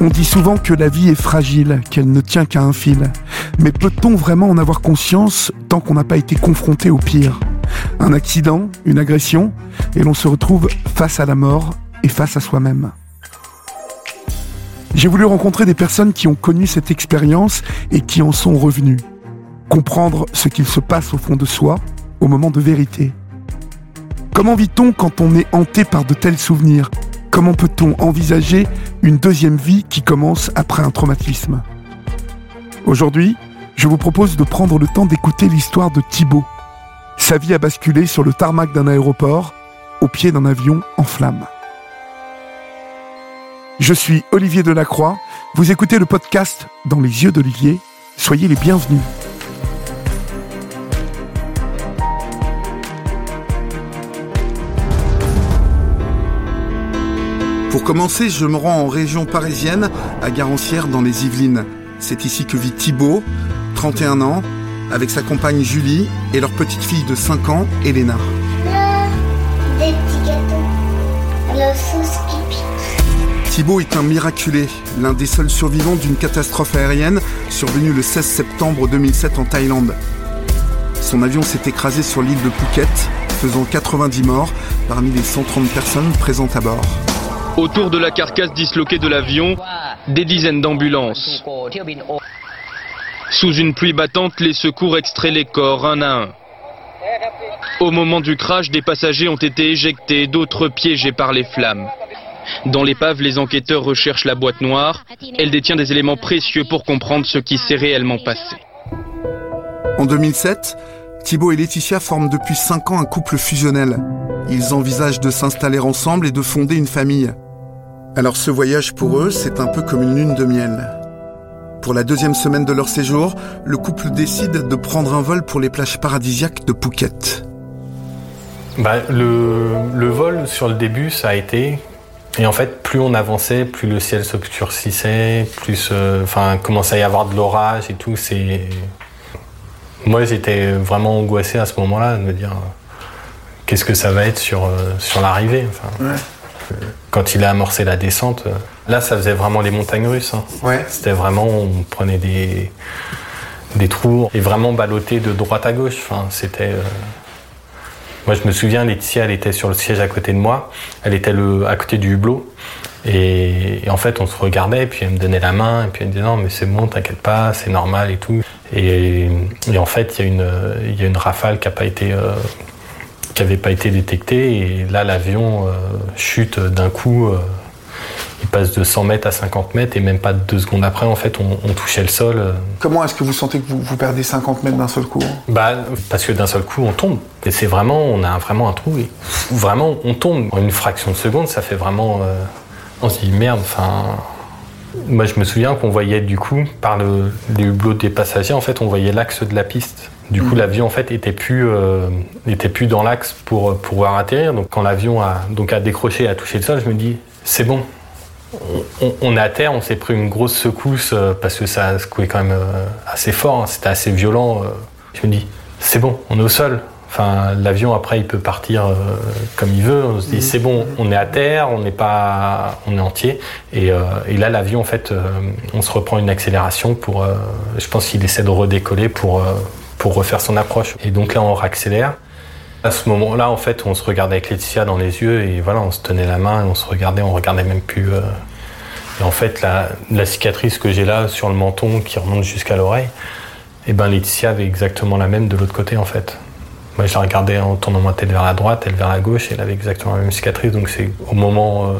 On dit souvent que la vie est fragile, qu'elle ne tient qu'à un fil. Mais peut-on vraiment en avoir conscience tant qu'on n'a pas été confronté au pire ? Un accident, une agression, et l'on se retrouve face à la mort et face à soi-même. J'ai voulu rencontrer des personnes qui ont connu cette expérience et qui en sont revenues. Comprendre ce qu'il se passe au fond de soi, au moment de vérité. Comment vit-on quand on est hanté par de tels souvenirs ? Comment peut-on envisager une deuxième vie qui commence après un traumatisme ? Aujourd'hui, je vous propose de prendre le temps d'écouter l'histoire de Thibaut. Sa vie a basculé sur le tarmac d'un aéroport, au pied d'un avion en flammes. Je suis Olivier Delacroix, vous écoutez le podcast Dans les yeux d'Olivier, soyez les bienvenus. Pour commencer, je me rends en région parisienne, à Garancières dans les Yvelines. C'est ici que vit Thibaut, 31 ans, avec sa compagne Julie et leur petite fille de 5 ans, Elena. Des petits gâteaux. La sauce pipi. Thibaut est un miraculé, l'un des seuls survivants d'une catastrophe aérienne survenue le 16 septembre 2007 en Thaïlande. Son avion s'est écrasé sur l'île de Phuket, faisant 90 morts parmi les 130 personnes présentes à bord. Autour de la carcasse disloquée de l'avion, des dizaines d'ambulances. Sous une pluie battante, les secours extraient les corps un à un. Au moment du crash, des passagers ont été éjectés, d'autres piégés par les flammes. Dans l'épave, les enquêteurs recherchent la boîte noire. Elle détient des éléments précieux pour comprendre ce qui s'est réellement passé. En 2007, Thibaut et Laetitia forment depuis 5 ans un couple fusionnel. Ils envisagent de s'installer ensemble et de fonder une famille. Alors ce voyage pour eux, c'est un peu comme une lune de miel. Pour la 2e semaine de leur séjour, le couple décide de prendre un vol pour les plages paradisiaques de Phuket. Le vol sur le début, ça a été... Et en fait, plus on avançait, plus le ciel s'obscurcissait, plus commençait à y avoir de l'orage et tout. Moi, j'étais vraiment angoissé à ce moment-là, de me dire qu'est-ce que ça va être sur l'arrivée. Quand il a amorcé la descente, là, ça faisait vraiment les montagnes russes. Ouais. C'était vraiment, on prenait des trous et vraiment ballotté de droite à gauche. C'était... Moi, je me souviens, Laetitia, elle était sur le siège à côté de moi. Elle était à côté du hublot. Et en fait, on se regardait, et puis elle me donnait la main, et puis elle me disait « Non, mais c'est bon, t'inquiète pas, c'est normal et tout. » Et en fait, il y a une rafale qui n'avait pas été détectée. Et là, l'avion chute d'un coup. Il passe de 100 mètres à 50 mètres, et même pas 2 secondes après, en fait, on touchait le sol. Comment est-ce que vous sentez que vous perdez 50 mètres d'un seul coup ? Parce que d'un seul coup, on tombe. Et c'est vraiment, on a vraiment un trou. Et vraiment, on tombe. En une fraction de seconde, ça fait vraiment... on se dit, merde, Moi, je me souviens qu'on voyait, du coup, par les hublots des passagers, en fait, on voyait l'axe de la piste. Du coup, l'avion, en fait, était plus dans l'axe pour pouvoir atterrir. Donc, quand l'avion a décroché et a touché le sol, je me dis, c'est bon. On est à terre, on s'est pris une grosse secousse parce que ça a secoué quand même assez fort, c'était assez violent. Je me dis, c'est bon, on est au sol. L'avion après il peut partir comme il veut. On se dit, c'est bon, on est à terre, on est entier. Et là l'avion en fait, on se reprend une accélération pour. Je pense qu'il essaie de redécoller pour refaire son approche. Et donc là on réaccélère. À ce moment-là, en fait, on se regardait avec Laetitia dans les yeux et voilà, on se tenait la main et on regardait même plus. Et en fait, la cicatrice que j'ai là sur le menton qui remonte jusqu'à l'oreille, Laetitia avait exactement la même de l'autre côté, en fait. Moi, je la regardais en tournant ma tête vers la droite, elle vers la gauche, et elle avait exactement la même cicatrice. Donc c'est au moment,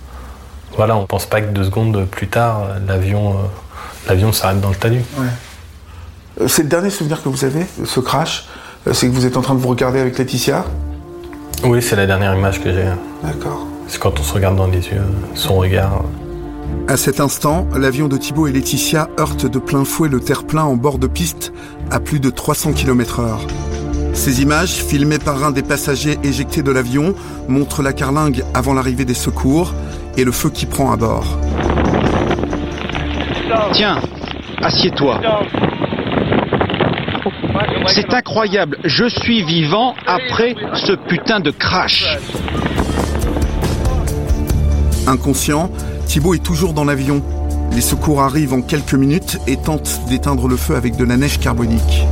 on pense pas que 2 secondes plus tard, l'avion s'arrête dans le talus. Ouais. C'est le dernier souvenir que vous avez, ce crash. C'est que vous êtes en train de vous regarder avec Laetitia ? Oui, c'est la dernière image que j'ai. D'accord. C'est quand on se regarde dans les yeux, son regard. À cet instant, l'avion de Thibaut et Laetitia heurte de plein fouet le terre-plein en bord de piste à plus de 300 km/h. Ces images, filmées par un des passagers éjectés de l'avion, montrent la carlingue avant l'arrivée des secours et le feu qui prend à bord. Tiens, assieds-toi. C'est incroyable, je suis vivant après ce putain de crash. Inconscient, Thibaut est toujours dans l'avion. Les secours arrivent en quelques minutes et tentent d'éteindre le feu avec de la neige carbonique.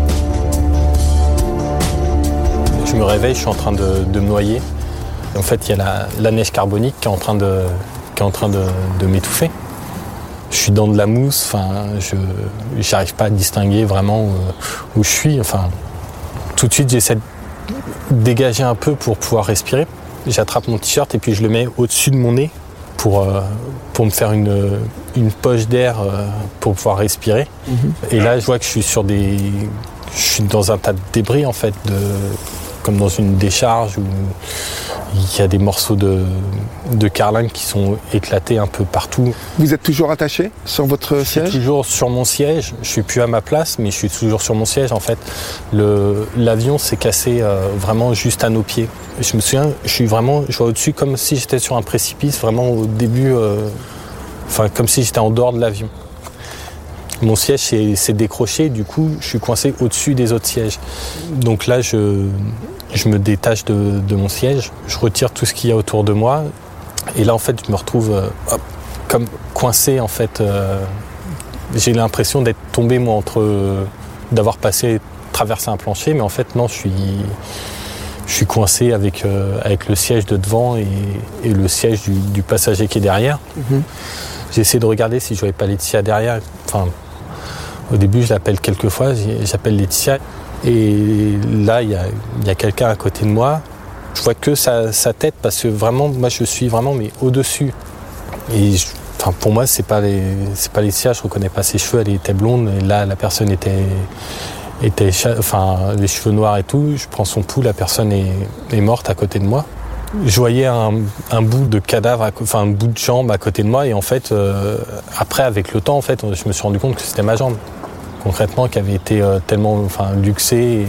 Je me réveille, je suis en train de me noyer. En fait, il y a la neige carbonique qui est en train de m'étouffer. Je suis dans de la mousse, je n'arrive pas à distinguer vraiment où je suis. Tout de suite, j'essaie de dégager un peu pour pouvoir respirer. J'attrape mon t-shirt et puis je le mets au-dessus de mon nez pour me faire une poche d'air pour pouvoir respirer. Et là, je vois que je suis dans un tas de débris, en fait, comme dans une décharge où il y a des morceaux de carlingue qui sont éclatés un peu partout. Vous êtes toujours attaché sur votre siège ? Je suis toujours sur mon siège. Je suis plus à ma place, mais je suis toujours sur mon siège. En fait, l'avion s'est cassé vraiment juste à nos pieds. Je me souviens, je vois au-dessus comme si j'étais sur un précipice, vraiment au début, comme si j'étais en dehors de l'avion. Mon siège s'est décroché, du coup, je suis coincé au-dessus des autres sièges. Donc là, je me détache de mon siège, je retire tout ce qu'il y a autour de moi, et là, en fait, je me retrouve comme coincé, en fait. J'ai l'impression d'être tombé, moi, d'avoir traversé un plancher, mais en fait, non, je suis coincé avec le siège de devant et le siège du passager qui est derrière. J'ai essayé de regarder si je voyais pas Laetitia derrière. Au début, je l'appelle quelques fois, j'appelle Laetitia. Et là, il y a quelqu'un à côté de moi. Je vois que sa tête, parce que vraiment, moi, je suis vraiment au-dessus. Et pour moi, c'est pas Laetitia, je reconnais pas ses cheveux, elle était blonde. Et là, la personne était les cheveux noirs et tout. Je prends son pouls, la personne est morte à côté de moi. Je voyais un bout de cadavre, un bout de jambe à côté de moi. Et en fait, après, avec le temps, en fait, je me suis rendu compte que c'était ma jambe. Concrètement, qui avait été tellement luxée et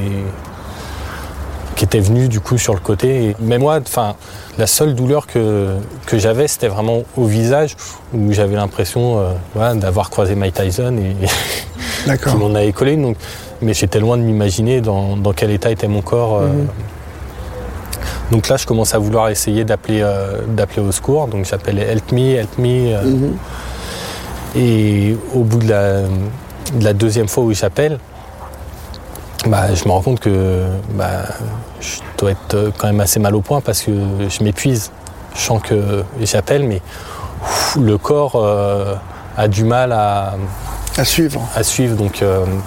qui était venue du coup sur le côté. Mais moi, la seule douleur que j'avais, c'était vraiment au visage, où j'avais l'impression d'avoir croisé Mike Tyson et qui m'en avait collé. Donc, mais j'étais loin de m'imaginer dans quel état était mon corps. Donc là, je commence à vouloir essayer d'appeler au secours. Donc j'appelle Help me. Et au bout de la deuxième fois où j'appelle, je me rends compte que je dois être quand même assez mal au point parce que je m'épuise. Je sens que j'appelle, mais le corps a du mal à suivre. Donc,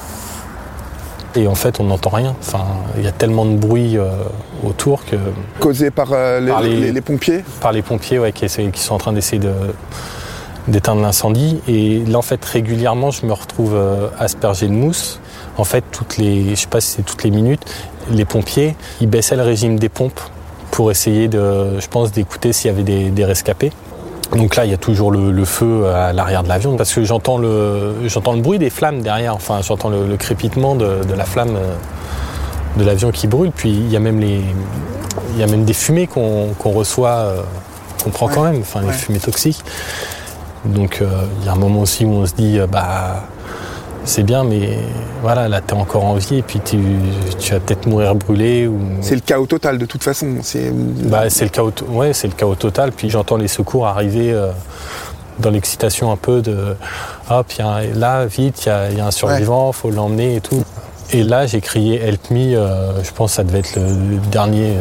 et en fait, on n'entend rien. Il y a tellement de bruit autour que... Causé par les pompiers ? Par les pompiers, qui sont en train d'essayer d'éteindre l'incendie. Et là, en fait, régulièrement, je me retrouve aspergé de mousse. En fait, je sais pas si c'est toutes les minutes, les pompiers, ils baissaient le régime des pompes pour essayer d'écouter s'il y avait des rescapés. Donc là, il y a toujours le feu à l'arrière de l'avion, parce que j'entends le bruit des flammes derrière. J'entends le crépitement de la flamme de l'avion qui brûle. Puis il y a même des fumées qu'on reçoit, qu'on prend quand même, les fumées toxiques. Donc il y a un moment aussi où on se dit c'est bien, mais voilà, là t'es encore en vie et puis tu vas peut-être mourir brûlé. C'est le chaos total de toute façon. C'est le chaos total. Puis j'entends les secours arriver dans l'excitation un peu de hop, là vite, il y a un survivant, faut l'emmener et tout. Et là j'ai crié Help me, je pense que ça devait être le dernier.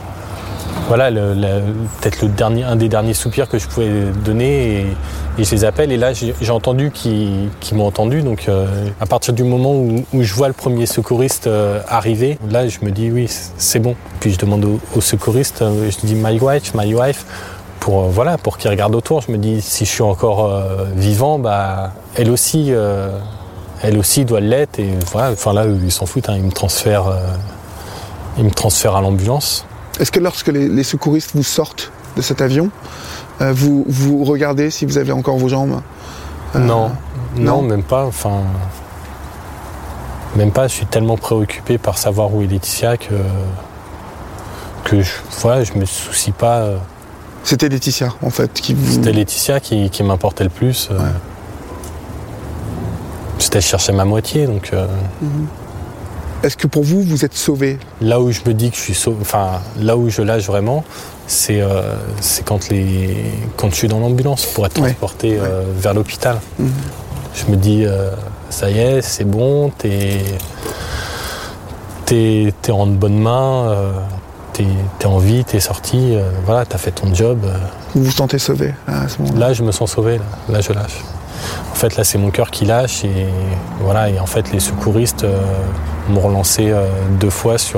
Peut-être un des derniers soupirs que je pouvais donner et je les appelle et là j'ai entendu qu'ils m'ont entendu. Donc à partir du moment où je vois le premier secouriste arriver, là je me dis oui, c'est bon. Puis je demande au secouriste, je dis my wife pour qu'il regarde autour. Je me dis si je suis encore vivant, elle aussi doit l'être et voilà. Là ils s'en foutent, ils me transfèrent à l'ambulance. Est-ce que lorsque les secouristes vous sortent de cet avion, vous regardez si vous avez encore vos jambes ? Non, même pas. Même pas. Je suis tellement préoccupé par savoir où est Laetitia que je me soucie pas. C'était Laetitia, en fait, C'était Laetitia qui m'importait le plus. Ouais. C'était chercher ma moitié, donc. Est-ce que pour vous êtes sauvé ? Là où je me dis que je suis sauvé, là où je lâche vraiment, c'est quand je suis dans l'ambulance pour être transporté vers l'hôpital. Je me dis, ça y est, c'est bon, t'es en de bonnes mains, t'es en vie, t'es sorti, voilà, t'as fait ton job. Vous vous sentez sauvé à ce moment-là? Là, je me sens sauvé, là je lâche. En fait, là, c'est mon cœur qui lâche et voilà. Et en fait, les secouristes m'ont relancé 2 fois sur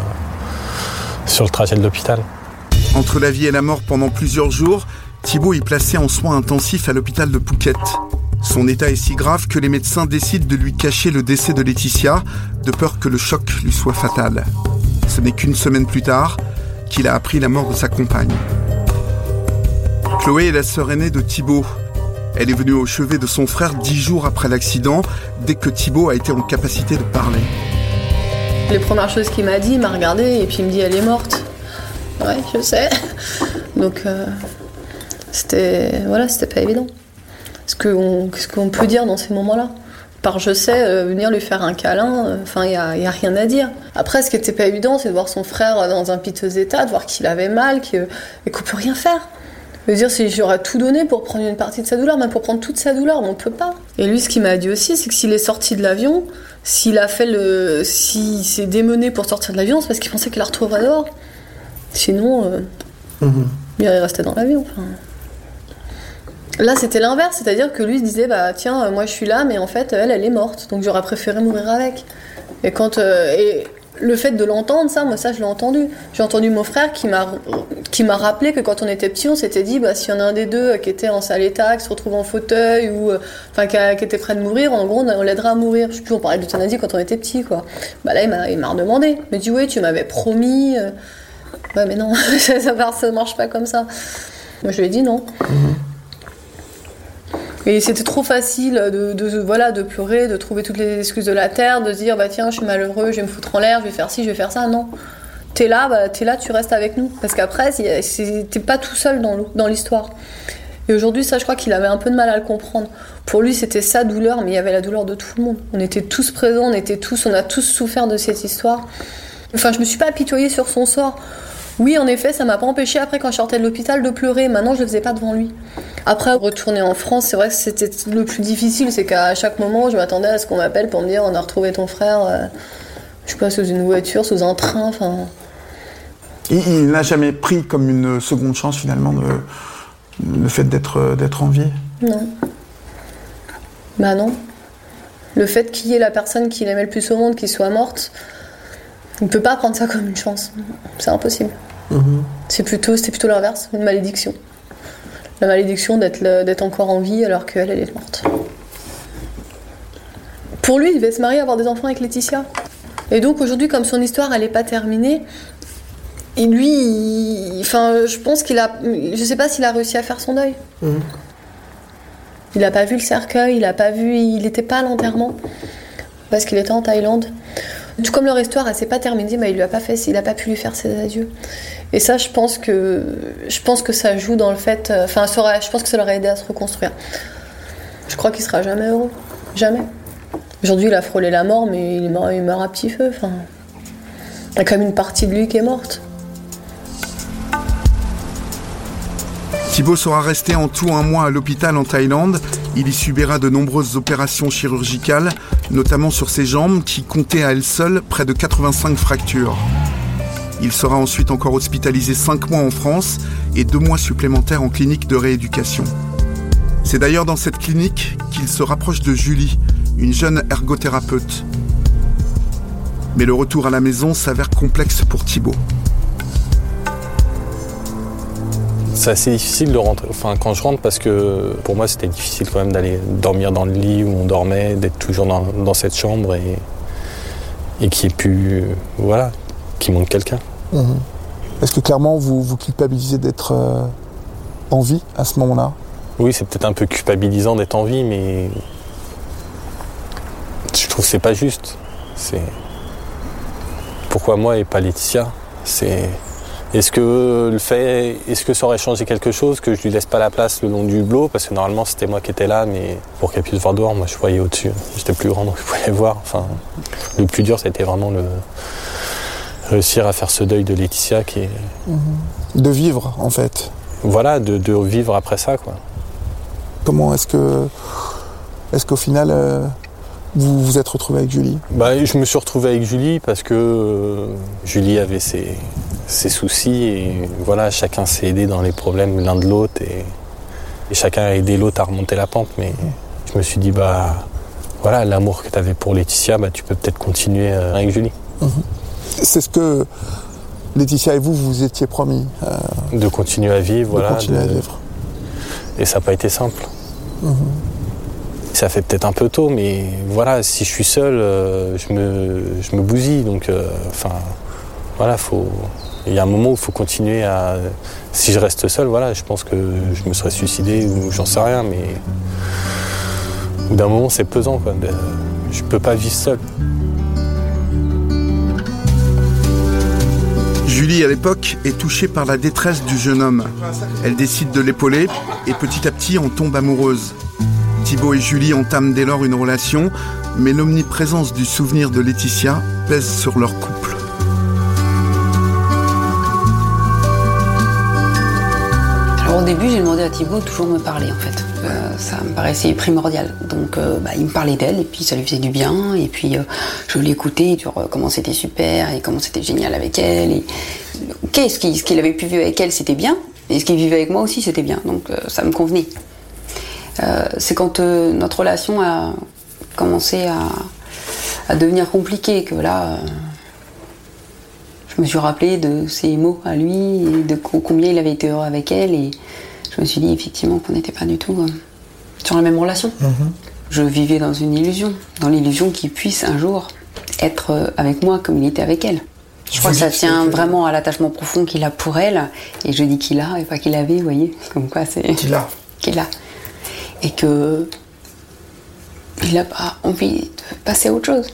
le trajet de l'hôpital. Entre la vie et la mort pendant plusieurs jours, Thibaut est placé en soins intensifs à l'hôpital de Phuket. Son état est si grave que les médecins décident de lui cacher le décès de Laetitia, de peur que le choc lui soit fatal. Ce n'est qu'une semaine plus tard qu'il a appris la mort de sa compagne. Chloé est la sœur aînée de Thibaut. Elle est venue au chevet de son frère 10 jours après l'accident, dès que Thibaut a été en capacité de parler. Les premières choses qu'il m'a dit, il m'a regardé et puis il me dit « elle est morte ». Ouais, je sais. Donc c'était pas évident. Qu'est-ce qu'on peut dire dans ces moments-là? Par je sais, venir lui faire un câlin, il y a rien à dire. Après, ce qui était pas évident, c'est de voir son frère dans un piteux état, de voir qu'il avait mal, et qu'on peut rien faire. Je veux dire, si j'aurais tout donné pour prendre une partie de sa douleur, même pour prendre toute sa douleur, mais on peut pas. Et lui, ce qu'il m'a dit aussi, c'est que s'il est sorti de l'avion, s'il s'est démené pour sortir de l'avion, c'est parce qu'il pensait qu'il la retrouverait dehors. Sinon, il irait rester dans l'avion. Là, c'était l'inverse, c'est-à-dire que lui se disait, tiens, moi je suis là, mais en fait, elle est morte, donc j'aurais préféré mourir avec. Et le fait de l'entendre, moi ça je l'ai entendu. J'ai entendu mon frère qui m'a rappelé que quand on était petit, on s'était dit, s'il y en a un des deux qui était en sale état, qui se retrouve en fauteuil, ou qui était prêt de mourir, en gros, on l'aiderait à mourir. Je sais plus, on parlait d'euthanasie quand on était petit, quoi. Là, il m'a redemandé. Il m'a dit, oui, tu m'avais promis. Ouais, mais non, ça marche pas comme ça. Moi, je lui ai dit non. Et c'était trop facile de pleurer, de trouver toutes les excuses de la terre, de se dire tiens, je suis malheureux, je vais me foutre en l'air, je vais faire ci, je vais faire ça. Non. T'es là, tu restes avec nous. Parce qu'après, t'es pas tout seul dans l'histoire. Et aujourd'hui, ça, je crois qu'il avait un peu de mal à le comprendre. Pour lui, c'était sa douleur, mais il y avait la douleur de tout le monde. On était tous présents, on a tous souffert de cette histoire. Enfin, je me suis pas apitoyée sur son sort. Oui, en effet, ça m'a pas empêché après, quand je sortais de l'hôpital, de pleurer. Maintenant, je le faisais pas devant lui. Après, retourner en France, c'est vrai que c'était le plus difficile. C'est qu'à chaque moment, je m'attendais à ce qu'on m'appelle pour me dire on a retrouvé ton frère, je sais pas, sous une voiture, sous un train, Il n'a jamais pris comme une seconde chance, finalement, le fait d'être en vie? Non. Non. Le fait qu'il y ait la personne qu'il aimait le plus au monde qui soit morte, il ne peut pas prendre ça comme une chance. C'est impossible. C'était plutôt l'inverse, une malédiction. La malédiction d'être encore en vie alors qu'elle est morte. Pour lui, il devait se marier, avoir des enfants avec Laetitia. Et donc aujourd'hui, comme son histoire elle n'est pas terminée, et lui, je pense je sais pas s'il a réussi à faire son deuil. Il n'a pas vu le cercueil, il n'était pas à l'enterrement parce qu'il était en Thaïlande. Tout comme leur histoire, elle s'est pas terminée, mais il n'a pas pu lui faire ses adieux. Et ça, je pense que ça joue dans le fait, je pense que ça l'aurait aidé à se reconstruire. Je crois qu'il sera jamais heureux, jamais. Aujourd'hui, il a frôlé la mort, mais il meurt à petit feu. Il y a quand même une partie de lui qui est morte. Thibaut sera resté en tout 1 mois à l'hôpital en Thaïlande. Il y subira de nombreuses opérations chirurgicales, notamment sur ses jambes, qui comptaient à elles seules près de 85 fractures. Il sera ensuite encore hospitalisé 5 mois en France et 2 mois supplémentaires en clinique de rééducation. C'est d'ailleurs dans cette clinique qu'il se rapproche de Julie, une jeune ergothérapeute. Mais le retour à la maison s'avère complexe pour Thibaut. C'est assez difficile de rentrer, quand je rentre, parce que pour moi c'était difficile quand même d'aller dormir dans le lit où on dormait, d'être toujours dans cette chambre et qu'il n'y ait plus, qu'il manque quelqu'un. Est-ce que clairement vous culpabilisez d'être en vie à ce moment-là? Oui, c'est peut-être un peu culpabilisant d'être en vie, mais je trouve que c'est pas juste. Pourquoi moi et pas Laetitia? Est-ce que ça aurait changé quelque chose que je lui laisse pas la place le long du hublot? Parce que normalement c'était moi qui étais là, mais pour qu'elle puisse voir dehors, moi je voyais au-dessus. J'étais plus grand donc je pouvais voir. Le plus dur c'était vraiment réussir à faire ce deuil de Laetitia qui est... De vivre, en fait. Voilà, de vivre après ça, quoi. Comment est-ce qu'au final, vous vous êtes retrouvé avec Julie ? Je me suis retrouvé avec Julie parce que Julie avait ses soucis et voilà, chacun s'est aidé dans les problèmes l'un de l'autre et chacun a aidé l'autre à remonter la pente. Mais je me suis dit, voilà, l'amour que tu avais pour Laetitia, tu peux peut-être continuer avec Julie. C'est ce que Laetitia et vous étiez promis. De continuer à vivre, voilà. Continuer à vivre. Et ça n'a pas été simple. Ça fait peut-être un peu tôt, mais voilà, si je suis seul, je me bousille. Donc, voilà, il y a un moment où il faut continuer à... Si je reste seul, voilà, je pense que je me serais suicidé ou j'en sais rien, mais au bout d'un moment, c'est pesant, quoi. Je peux pas vivre seul. Julie, à l'époque, est touchée par la détresse du jeune homme. Elle décide de l'épauler et petit à petit en tombe amoureuse. Thibaut et Julie entament dès lors une relation, mais l'omniprésence du souvenir de Laetitia pèse sur leur couple. Alors au début, j'ai demandé à Thibaut de toujours me parler, en fait. Ça me paraissait primordial. Donc il me parlait d'elle et puis ça lui faisait du bien. Et puis je l'écoutais sur comment c'était super et comment c'était génial avec elle. Et ce qu'il avait pu vivre avec elle, c'était bien. Et ce qu'il vivait avec moi aussi, c'était bien. Donc ça me convenait. C'est quand notre relation a commencé à devenir compliquée que là, je me suis rappelé de ses mots à lui et de combien il avait été heureux avec elle. Et je me suis dit effectivement qu'on n'était pas du tout sur la même relation. Je vivais dans une illusion, dans l'illusion qu'il puisse un jour être avec moi comme il était avec elle. Je crois que ça tient vraiment à l'attachement profond qu'il a pour elle. Et je dis qu'il a et pas qu'il avait, vous voyez. Comme quoi c'est... Qu'il a. Et que... il n'a pas envie de passer à autre chose.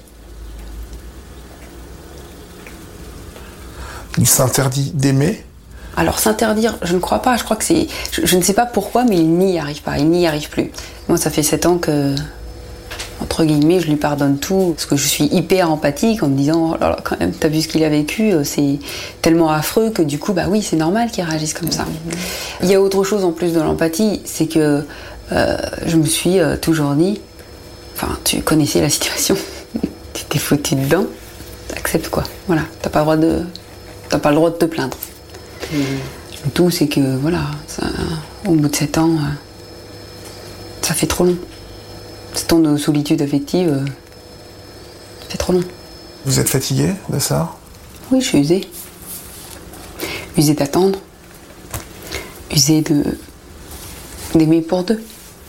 Il s'interdit d'aimer ? Alors s'interdire, je ne crois pas, je crois que c'est... Je ne sais pas pourquoi, mais il n'y arrive pas, il n'y arrive plus. Moi, ça fait 7 ans que, entre guillemets, je lui pardonne tout, parce que je suis hyper empathique en me disant, oh là là, quand même, t'as vu ce qu'il a vécu, c'est tellement affreux que du coup, oui, c'est normal qu'il réagisse comme ça. Il y a autre chose en plus de l'empathie, c'est que je me suis toujours dit, tu connaissais la situation, tu t'es foutu dedans, accepte quoi, voilà, t'as pas le droit de te plaindre. Le tout, c'est que, au bout de 7 ans, ça fait trop long. 7 ans de solitude affective, ça fait trop long. Vous êtes fatigué de ça ? Oui, je suis usée. Usée d'attendre. Usée d'aimer pour deux.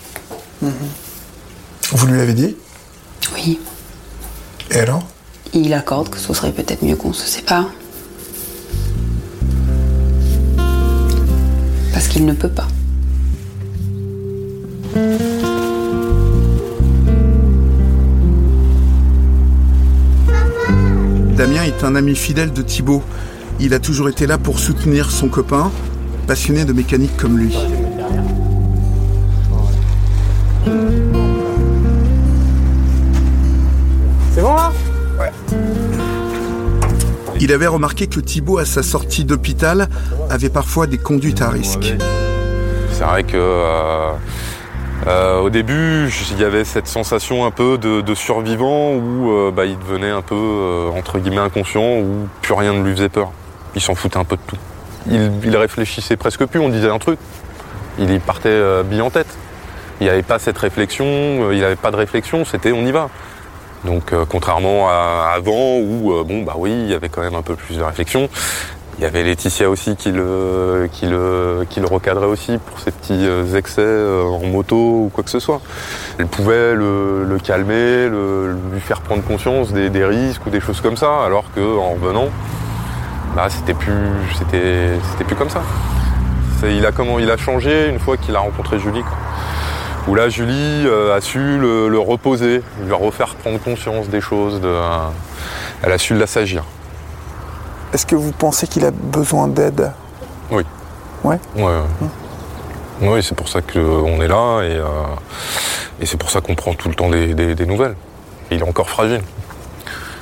Vous lui avez dit ? Oui. Et alors ? Il accorde que ce serait peut-être mieux qu'on se sépare. Parce qu'il ne peut pas. Damien est un ami fidèle de Thibaut. Il a toujours été là pour soutenir son copain, passionné de mécanique comme lui. C'est bon là ? Ouais. Il avait remarqué que Thibaut, à sa sortie d'hôpital, avait parfois des conduites à risque. C'est vrai que au début, il y avait cette sensation un peu de survivant où il devenait un peu, entre guillemets, inconscient, où plus rien ne lui faisait peur. Il s'en foutait un peu de tout. Il réfléchissait presque plus, on disait un truc. Il partait bille en tête. Il n'y avait pas cette réflexion, il n'avait pas de réflexion, c'était on y va. Donc contrairement à avant où il y avait quand même un peu plus de réflexion. Il y avait Laetitia aussi qui le recadrait aussi pour ses petits excès en moto ou quoi que ce soit. Elle pouvait le calmer, lui faire prendre conscience des risques ou des choses comme ça, alors qu'en revenant, c'était plus comme ça. Il a changé une fois qu'il a rencontré Julie, quoi. Où là, Julie a su le reposer, lui refaire prendre conscience des choses, elle a su l'assagir. Est-ce que vous pensez qu'il a besoin d'aide ? Oui. Ouais ? Ouais. Oui, c'est pour ça qu'on est là et c'est pour ça qu'on prend tout le temps des nouvelles. Il est encore fragile. Il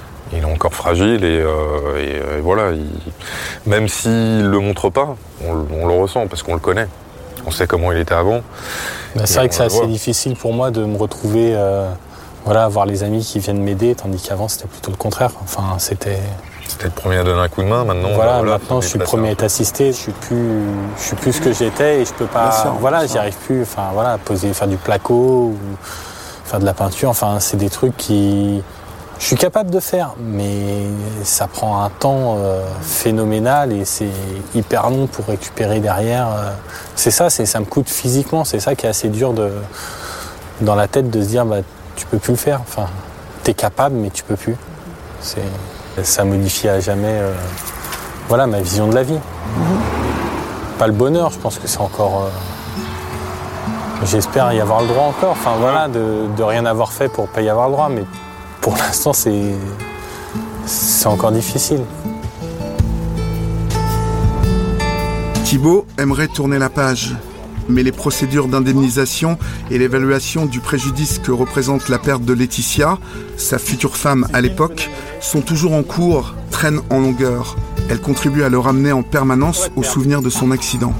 est encore fragile et voilà. Même s'il le montre pas, on le ressent parce qu'on le connaît. On sait comment il était avant. C'est vrai que c'est assez difficile pour moi de me retrouver, voir les amis qui viennent m'aider, tandis qu'avant c'était plutôt le contraire. Enfin, c'était le premier à donner un coup de main. Maintenant, maintenant je suis le premier à être assisté. Je suis plus ce que j'étais et je peux pas. J'y arrive plus. Enfin faire du placo ou faire de la peinture. Enfin, c'est des trucs qui je suis capable de faire, mais ça prend un temps phénoménal et c'est hyper long pour récupérer derrière. Ça me coûte physiquement. C'est ça qui est assez dur dans la tête de se dire tu peux plus le faire. Enfin, t'es capable, mais tu peux plus. Ça modifie à jamais ma vision de la vie. Pas le bonheur, je pense que c'est encore. J'espère y avoir le droit encore. Enfin de rien avoir fait pour pas y avoir le droit, mais pour l'instant c'est encore difficile. Thibaut aimerait tourner la page, mais les procédures d'indemnisation et l'évaluation du préjudice que représente la perte de Laetitia, sa future femme à l'époque, sont toujours en cours, traînent en longueur. Elle contribue à le ramener en permanence au souvenir de son accident.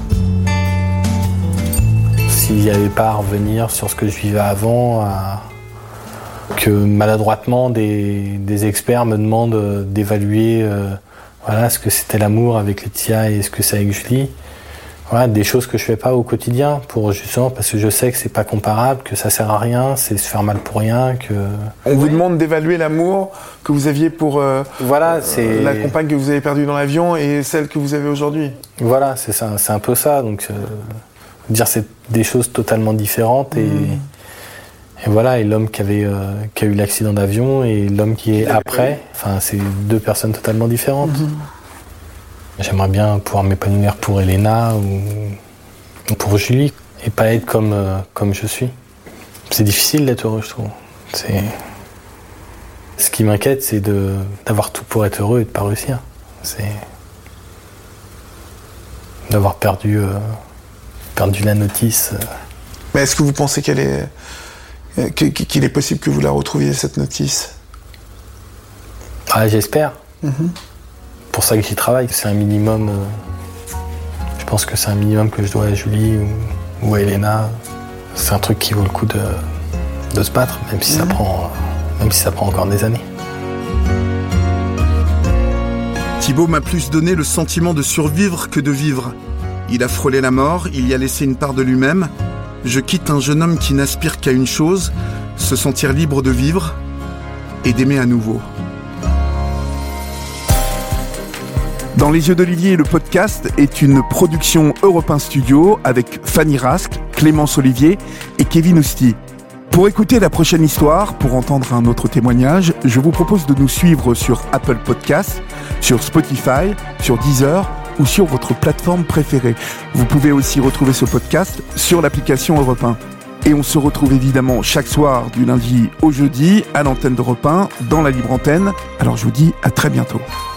S'il n'y avait pas à revenir sur ce que je vivais avant, que maladroitement des experts me demandent d'évaluer ce que c'était l'amour avec Laetitia et ce que c'est avec Julie. Des choses que je fais pas au quotidien justement parce que je sais que c'est pas comparable, que ça sert à rien, c'est se faire mal pour rien. On vous demande d'évaluer l'amour que vous aviez pour la compagne que vous avez perdue dans l'avion et celle que vous avez aujourd'hui. Voilà, c'est ça, c'est un peu ça. Donc dire c'est des choses totalement différentes et l'homme qui a eu l'accident d'avion et l'homme qui est après, c'est deux personnes totalement différentes. J'aimerais bien pouvoir m'épanouir pour Elena ou pour Julie et pas être comme je suis. C'est difficile d'être heureux, je trouve. Ce qui m'inquiète, c'est d'avoir tout pour être heureux et de pas réussir. C'est d'avoir perdu la notice. Mais est-ce que vous pensez qu'il est possible que vous la retrouviez, cette notice ? J'espère. Pour ça que j'y travaille, c'est un minimum. Je pense que c'est un minimum que je dois à Julie ou à Elena. C'est un truc qui vaut le coup de se battre, même si ça prend encore des années. Thibaut m'a plus donné le sentiment de survivre que de vivre. Il a frôlé la mort, il y a laissé une part de lui-même. Je quitte un jeune homme qui n'aspire qu'à une chose, se sentir libre de vivre et d'aimer à nouveau. Dans les yeux d'Olivier, le podcast est une production Europe 1 Studio avec Fanny Rask, Clémence Olivier et Kevin Ousti. Pour écouter la prochaine histoire, pour entendre un autre témoignage, je vous propose de nous suivre sur Apple Podcasts, sur Spotify, sur Deezer ou sur votre plateforme préférée. Vous pouvez aussi retrouver ce podcast sur l'application Europe 1. Et on se retrouve évidemment chaque soir du lundi au jeudi à l'antenne d'Europe 1 dans la libre antenne. Alors je vous dis à très bientôt.